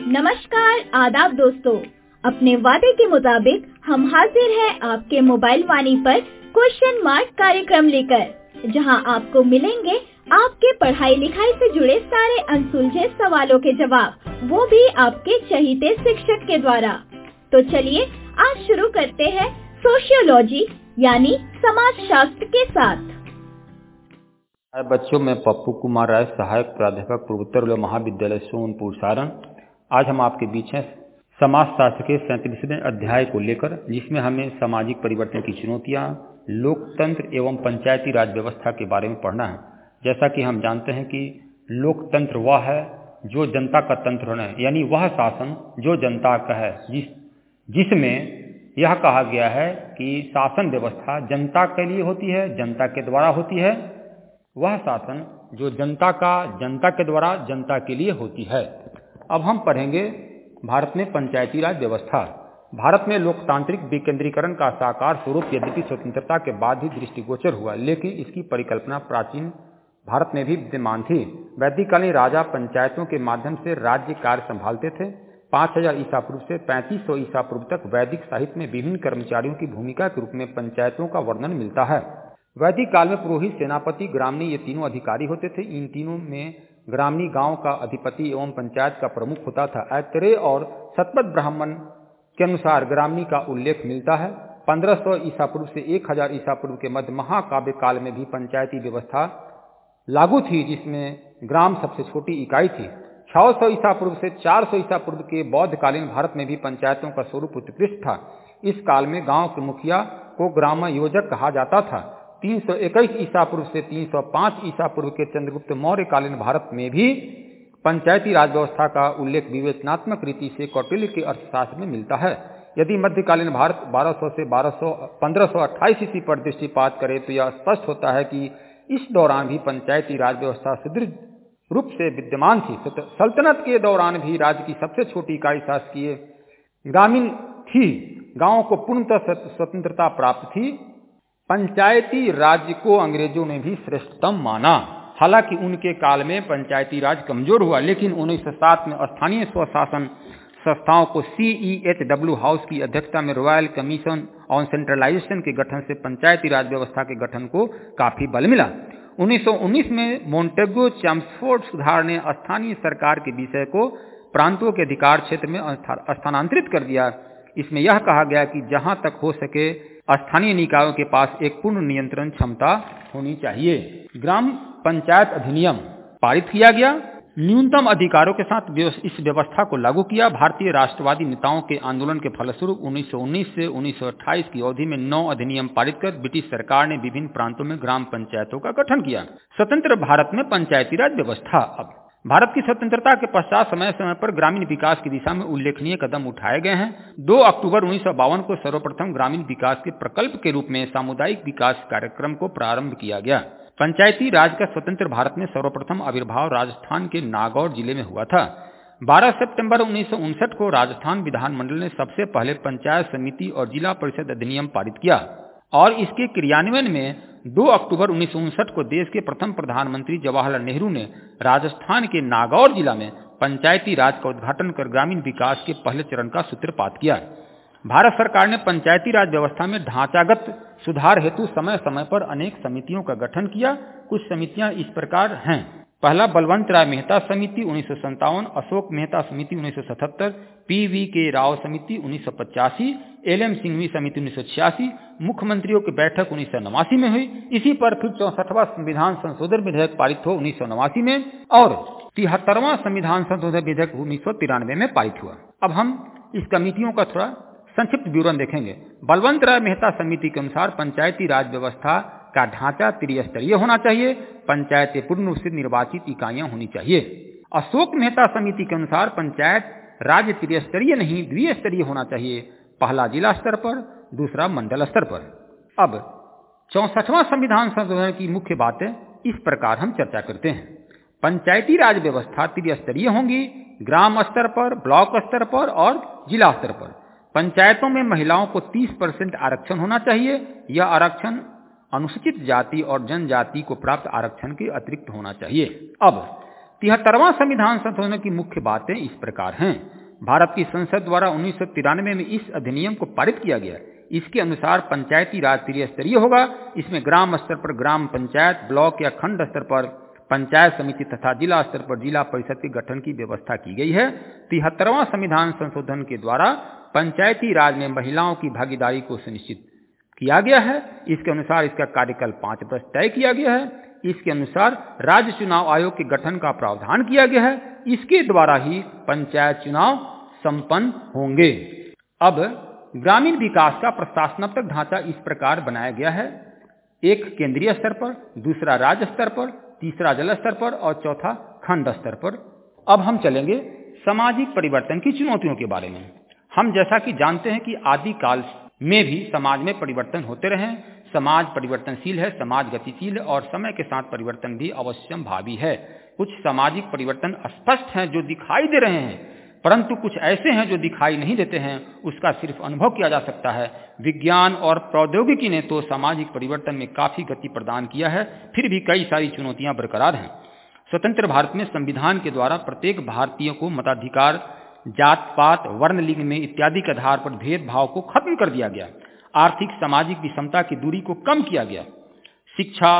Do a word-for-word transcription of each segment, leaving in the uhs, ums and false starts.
नमस्कार, आदाब दोस्तों। अपने वादे के मुताबिक हम हाजिर हैं आपके मोबाइल वाणी पर क्वेश्चन मार्क कार्यक्रम लेकर, जहां आपको मिलेंगे आपके पढ़ाई लिखाई से जुड़े सारे अनसुलझे सवालों के जवाब, वो भी आपके चहीते शिक्षक के द्वारा। तो चलिए आज शुरू करते हैं सोशियोलॉजी यानी समाज शास्त्र के साथ। बच्चों, मैं पप्पू कुमार राय, सहायक प्राध्यापक पूर्वोत्तर महाविद्यालय सोनपुर सारण। आज हम आपके बीच हैं समाज शास्त्र के सैंतीसवें अध्याय को लेकर, जिसमें हमें सामाजिक परिवर्तन की चुनौतियां, लोकतंत्र एवं पंचायती राज व्यवस्था के बारे में पढ़ना है। जैसा कि हम जानते हैं कि लोकतंत्र वह है जो जनता का तंत्र है, यानी वह शासन जो जनता का है, जिस जिसमें यह कहा गया है कि शासन व्यवस्था जनता के लिए होती है, जनता के द्वारा होती है। वह शासन जो जनता का जनता के द्वारा जनता के लिए होती है। अब हम पढ़ेंगे भारत में पंचायती राज व्यवस्था। भारत में लोकतांत्रिक विकेंद्रीकरण का साकार स्वरूप यद्यपि स्वतंत्रता के बाद ही दृष्टिगोचर हुआ, लेकिन इसकी परिकल्पना प्राचीन भारत में भी विद्यमान थी। वैदिककालीन राजा पंचायतों के माध्यम से राज्य कार्य संभालते थे। पाँच हजार ईसा पूर्व से पैंतीस सौ ईसा पूर्व तक वैदिक साहित्य में विभिन्न कर्मचारियों की भूमिका के रूप में पंचायतों का वर्णन मिलता है। वैदिक काल में पुरोहित, सेनापति, ग्रामणी ये तीनों अधिकारी होते थे। इन तीनों में ग्रामणी गांव का अधिपति एवं पंचायत का प्रमुख होता था। ऐतरेय और शतपथ ब्राह्मण के अनुसार ग्रामणी का उल्लेख मिलता है। पंद्रह सौ ईसा पूर्व से एक हजार ईसा पूर्व के मध्य महाकाव्य काल में भी पंचायती व्यवस्था लागू थी, जिसमें ग्राम सबसे छोटी इकाई थी। छह सौ ईसा पूर्व से चार सौ ईसा पूर्व के बौद्धकालीन भारत में भी पंचायतों का स्वरूप उत्कृष्ट था। इस काल में गांव के मुखिया को ग्राम योजक कहा जाता था। तीन सौ इक्कीस ईसा पूर्व से तीन सौ पाँच ईसा पूर्व के चंद्रगुप्त मौर्यकालीन भारत में भी पंचायती राज व्यवस्था का उल्लेख विवेचनात्मक रीति से कौटिल्य के अर्थशास्त्र में मिलता है। यदि मध्यकालीन भारत बारह सौ से बारह सौ पंद्रह सौ अट्ठाईस ईस्वी पर दृष्टिपात करे तो यह स्पष्ट होता है कि इस दौरान भी पंचायती राज व्यवस्था सुदृढ़ रूप से विद्यमान थी। सल्तनत के दौरान भी राज्य की सबसे छोटी इकाई शासकीय ग्रामीण थी। गांवों को पूर्णतः स्वतंत्रता प्राप्त थी। पंचायती राज्य को अंग्रेजों ने भी श्रेष्ठतम माना। हालांकि उनके काल में पंचायती राज कमजोर हुआ, लेकिन उन्नीस सौ सात में स्थानीय स्वशासन संस्थाओं को C E H W house की अध्यक्षता में रॉयल कमीशन ऑन सेंट्रलाइजेशन के गठन से पंचायती राज व्यवस्था के गठन को काफी बल मिला। उन्नीस सौ उन्नीस में मोंटेगो चैम्सफोर्ड सुधार ने स्थानीय सरकार के विषय को प्रांतों के अधिकार क्षेत्र में स्थानांतरित कर दिया। इसमें यह कहा गया कि जहां तक हो सके स्थानीय निकायों के पास एक पूर्ण नियंत्रण क्षमता होनी चाहिए। ग्राम पंचायत अधिनियम पारित किया गया। न्यूनतम अधिकारों के साथ इस व्यवस्था को लागू किया। भारतीय राष्ट्रवादी नेताओं के आंदोलन के फलस्वरूप उन्नीस सौ उन्नीस से उन्नीस सौ अट्ठाईस की अवधि में नौ अधिनियम पारित कर ब्रिटिश सरकार ने विभिन्न प्रांतों में ग्राम पंचायतों का गठन किया। स्वतंत्र भारत में पंचायती राज व्यवस्था। अब भारत की स्वतंत्रता के पश्चात समय समय पर ग्रामीण विकास की दिशा में उल्लेखनीय कदम उठाए गए हैं। दो अक्टूबर उन्नीस सौ बावन को सर्वप्रथम ग्रामीण विकास के प्रकल्प के रूप में सामुदायिक विकास कार्यक्रम को प्रारंभ किया गया। पंचायती राज का स्वतंत्र भारत में सर्वप्रथम आविर्भाव राजस्थान के नागौर जिले में हुआ था। बारह सितंबर उन्नीस सौ उनसठ को राजस्थान विधानमंडल ने सबसे पहले पंचायत समिति और जिला परिषद अधिनियम पारित किया और इसके क्रियान्वयन में दो अक्टूबर उन्नीस सौ उनसठ को देश के प्रथम प्रधानमंत्री जवाहरलाल नेहरू ने राजस्थान के नागौर जिला में पंचायती राज का उद्घाटन कर ग्रामीण विकास के पहले चरण का सूत्रपात किया। भारत सरकार ने पंचायती राज व्यवस्था में ढांचागत सुधार हेतु समय समय पर अनेक समितियों का गठन किया। कुछ समितियां इस प्रकार हैं। पहला बलवंत राय मेहता समिति उन्नीस सौ संतावन, अशोक मेहता समिति उन्नीस सौ सतहत्तर, पी वी के राव समिति उन्नीस सौ पचासी, एल एम सिंघवी समिति उन्नीस सौ छियासी, मुख्यमंत्रियों की बैठक उन्नीस सौ नवासी में हुई। इसी पर फिर चौसठवां संविधान संशोधन विधेयक पारित हो उन्नीस सौ नवासी में और तिहत्तरवां संविधान संशोधन विधेयक उन्नीस सौ तिरानवे में पारित हुआ। अब हम इस कमेटियों का थोड़ा संक्षिप्त विवरण देखेंगे। बलवंत राय मेहता समिति के अनुसार पंचायती राज व्यवस्था का ढांचा त्रिस्तरीय होना चाहिए। पंचायतें पूर्ण रूप से निर्वाचित इकाइयां होनी चाहिए। अशोक मेहता समिति के अनुसार पंचायत राज्य त्रिस्तरीय नहीं द्विस्तरीय होना चाहिए। पहला जिला स्तर पर, दूसरा मंडल स्तर पर। अब चौसठवां संविधान संशोधन की मुख्य बातें इस प्रकार हम चर्चा करते हैं। पंचायती राज व्यवस्था त्रिस्तरीय होंगी, ग्राम स्तर पर, ब्लॉक स्तर पर और जिला स्तर पर। पंचायतों में महिलाओं को तीस परसेंट आरक्षण होना चाहिए। यह आरक्षण अनुसूचित जाति और जनजाति को प्राप्त आरक्षण के अतिरिक्त होना चाहिए। अब तिहत्तरवां संविधान संशोधन की मुख्य बातें इस प्रकार हैं। भारत की संसद द्वारा उन्नीस सौ तिरानवे में इस अधिनियम को पारित किया गया। इसके अनुसार पंचायती राज त्रिस्तरीय होगा। इसमें ग्राम स्तर पर ग्राम पंचायत, ब्लॉक या खंड स्तर पर पंचायत समिति तथा जिला स्तर पर जिला परिषद के गठन की व्यवस्था की गई है। तिहत्तरवां संविधान संशोधन के द्वारा पंचायती राज में महिलाओं की भागीदारी को सुनिश्चित किया गया है। इसके अनुसार इसका कार्यकाल पांच वर्ष तय किया गया है। इसके अनुसार राज्य चुनाव आयोग के गठन का प्रावधान किया गया है। इसके द्वारा ही पंचायत चुनाव संपन्न होंगे। अब ग्रामीण विकास का प्रशासनात्मक ढांचा इस प्रकार बनाया गया है। एक केंद्रीय स्तर पर, दूसरा राज्य स्तर पर, तीसरा जल स्तर पर और चौथा खंड स्तर पर। अब हम चलेंगे सामाजिक परिवर्तन की चुनौतियों के बारे में। हम जैसा कि जानते हैं कि आदि काल में भी समाज में परिवर्तन होते रहे। समाज परिवर्तनशील है, समाज गतिशील है और समय के साथ परिवर्तन भी अवश्यंभावी है। कुछ सामाजिक परिवर्तन स्पष्ट हैं जो दिखाई दे रहे हैं, परंतु कुछ ऐसे हैं जो दिखाई नहीं देते हैं। उसका सिर्फ अनुभव किया जा सकता है। विज्ञान और प्रौद्योगिकी ने तो सामाजिक परिवर्तन में काफी गति प्रदान किया है, फिर भी कई सारी चुनौतियां बरकरार हैं। स्वतंत्र भारत में संविधान के द्वारा प्रत्येक भारतीय को मताधिकार, जात पात, वर्ण, लिंग में इत्यादि के आधार पर भेदभाव को खत्म कर दिया गया। आर्थिक सामाजिक विषमता की दूरी को कम किया गया। शिक्षा,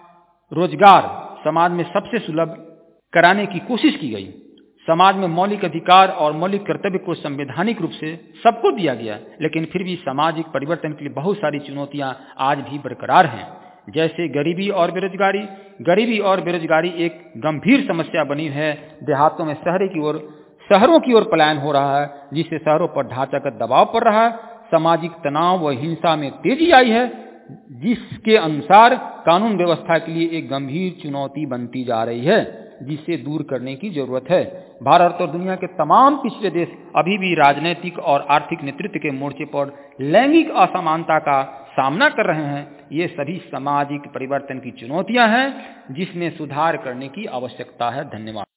रोजगार समाज में सबसे सुलभ कराने की कोशिश की गई। समाज में मौलिक अधिकार और मौलिक कर्तव्य को संवैधानिक रूप से सबको दिया गया, लेकिन फिर भी सामाजिक परिवर्तन के लिए बहुत सारी चुनौतियां आज भी बरकरार हैं, जैसे गरीबी और बेरोजगारी। गरीबी और बेरोजगारी एक गंभीर समस्या बनी है। देहातों में शहरी की ओर शहरों की ओर पलायन हो रहा है, जिससे शहरों पर ढांचागत दबाव पड़ रहा है। सामाजिक तनाव व हिंसा में तेजी आई है, जिसके अनुसार कानून व्यवस्था के लिए एक गंभीर चुनौती बनती जा रही है, जिसे दूर करने की जरूरत है। भारत और दुनिया के तमाम पिछड़े देश अभी भी राजनीतिक और आर्थिक नेतृत्व के मोर्चे पर लैंगिक असमानता का सामना कर रहे हैं। ये सभी सामाजिक परिवर्तन की चुनौतियां हैं, जिसमें सुधार करने की आवश्यकता है। धन्यवाद।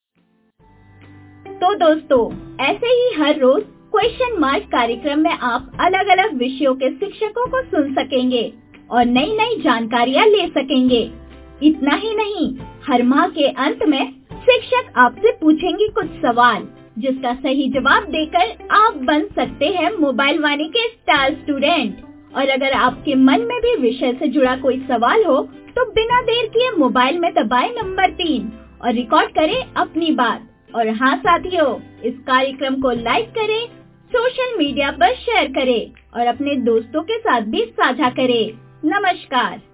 तो दोस्तों, ऐसे ही हर रोज क्वेश्चन मार्क कार्यक्रम में आप अलग अलग विषयों के शिक्षकों को सुन सकेंगे और नई नई जानकारियाँ ले सकेंगे। इतना ही नहीं, हर माह के अंत में शिक्षक आपसे पूछेंगे कुछ सवाल, जिसका सही जवाब देकर आप बन सकते हैं मोबाइल वाणी के स्टार स्टूडेंट। और अगर आपके मन में भी विषय से जुड़ा कोई सवाल हो तो बिना देर किए मोबाइल में दबाएं नंबर तीन और रिकॉर्ड करें अपनी बात। और हाँ साथियों, इस कार्यक्रम को लाइक करें, सोशल मीडिया पर शेयर करें और अपने दोस्तों के साथ भी साझा करें। नमस्कार।